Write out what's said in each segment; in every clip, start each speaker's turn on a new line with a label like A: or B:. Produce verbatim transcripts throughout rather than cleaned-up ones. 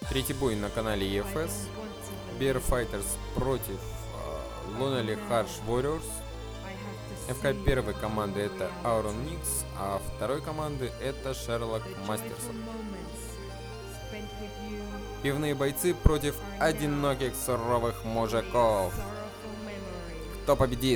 A: Третий бой на канале и эф эс. Bear Fighters против э, Lonely Harsh Warriors. эф ка первой команды это Auron Nix, а второй команды это Sherlock Masterson. Пивные бойцы против одиноких суровых мужиков. Кто победит?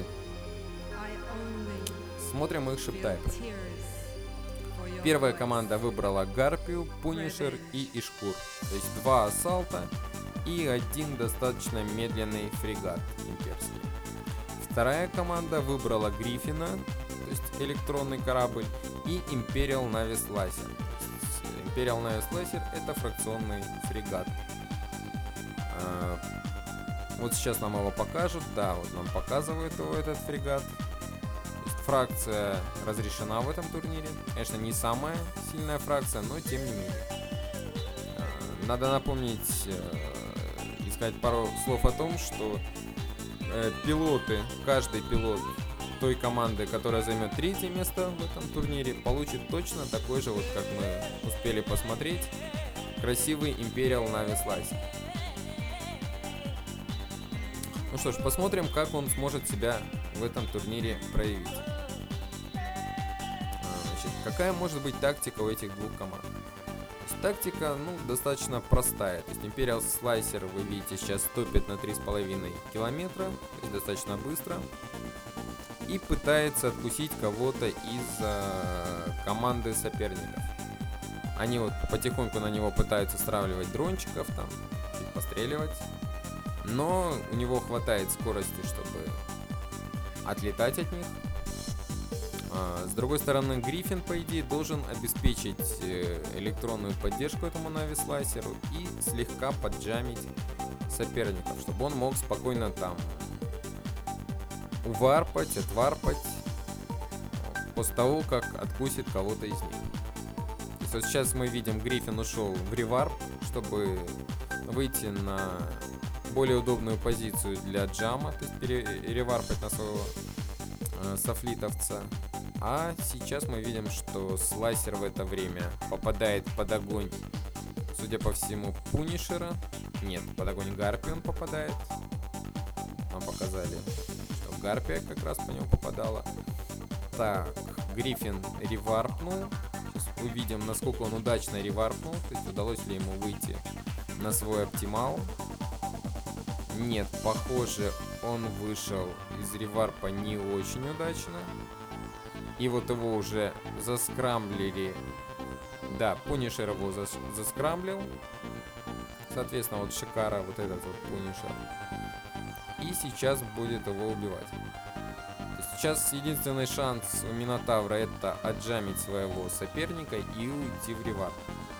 A: Смотрим их шиптайпы. Первая команда выбрала Гарпию, Пунишер и Ишкур. То есть два ассалта и один достаточно медленный фрегат имперский. Вторая команда выбрала Гриффина, то есть электронный корабль, и Imperial Navy Slicer. Imperial Navy Slicer это фракционный фрегат. А, вот сейчас нам его покажут. Да, вот нам показывают его этот фрегат. Фракция разрешена в этом турнире. Конечно, не самая сильная фракция, но тем не менее. Надо напомнить и сказать пару слов о том, что пилоты, каждый пилот той команды, которая займет третье место в этом турнире, получит точно такой же, вот как мы успели посмотреть, красивый Imperial Navy Slicer. Ну что ж, посмотрим, как он сможет себя в этом турнире проявить. Значит, какая может быть тактика у этих двух команд? То есть, тактика, ну, достаточно простая. То есть Imperial Slicer, вы видите, сейчас топит на три с половиной километра, то есть достаточно быстро, и пытается откусить кого-то из э, команды соперников. Они вот потихоньку на него пытаются стравливать дрончиков, там, чуть постреливать. Но у него хватает скорости, чтобы отлетать от них. А, с другой стороны, Гриффин, по идее, должен обеспечить электронную поддержку этому Navy Slicer и слегка поджамить соперников, чтобы он мог спокойно там уварпать, отварпать после того, как откусит кого-то из них. То есть вот сейчас мы видим, Гриффин ушел в реварп, чтобы выйти на более удобную позицию для джама, то есть перереварпать на своего э, софлитовца. А сейчас мы видим, что Слайсер в это время попадает под огонь, судя по всему, Пунишера. Нет, под огонь Гарпи он попадает. Нам показали, что Гарпия как раз по нему попадала. Так, Гриффин реварпнул. Сейчас увидим, насколько он удачно реварпнул, то есть удалось ли ему выйти на свой оптимал. Нет, похоже, он вышел из реварпа не очень удачно. И вот его уже заскрамблили. Да, Пунишер его зас заскрамблил. Соответственно, вот Шикара, вот этот вот Пунишер. И сейчас будет его убивать. Сейчас единственный шанс у Минотавра это отжамить своего соперника и уйти в реварп.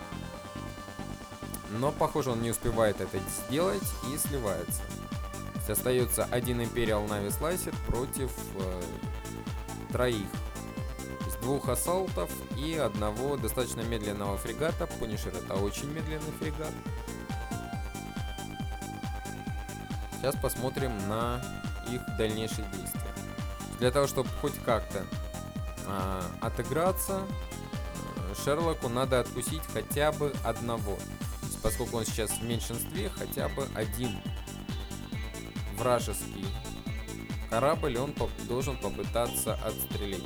A: Но, похоже, он не успевает это сделать и сливается. То есть остается один Imperial Navy Slicer против э, троих. То есть двух ассалтов и одного достаточно медленного фрегата. Пунишер это очень медленный фрегат. Сейчас посмотрим на их дальнейшие действия. Для того, чтобы хоть как-то э, отыграться, э, Шерлоку надо откусить хотя бы одного. Поскольку он сейчас в меньшинстве, хотя бы один вражеский корабль он поп должен попытаться отстрелить.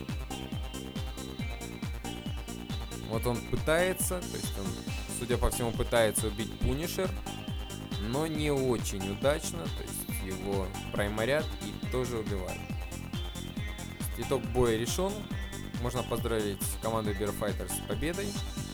A: Вот он пытается, то есть он, судя по всему, пытается убить Пунишер, но не очень удачно, то есть его прайморят и тоже убивают. Итог боя решен. Можно поздравить команду Bear Fighters с победой.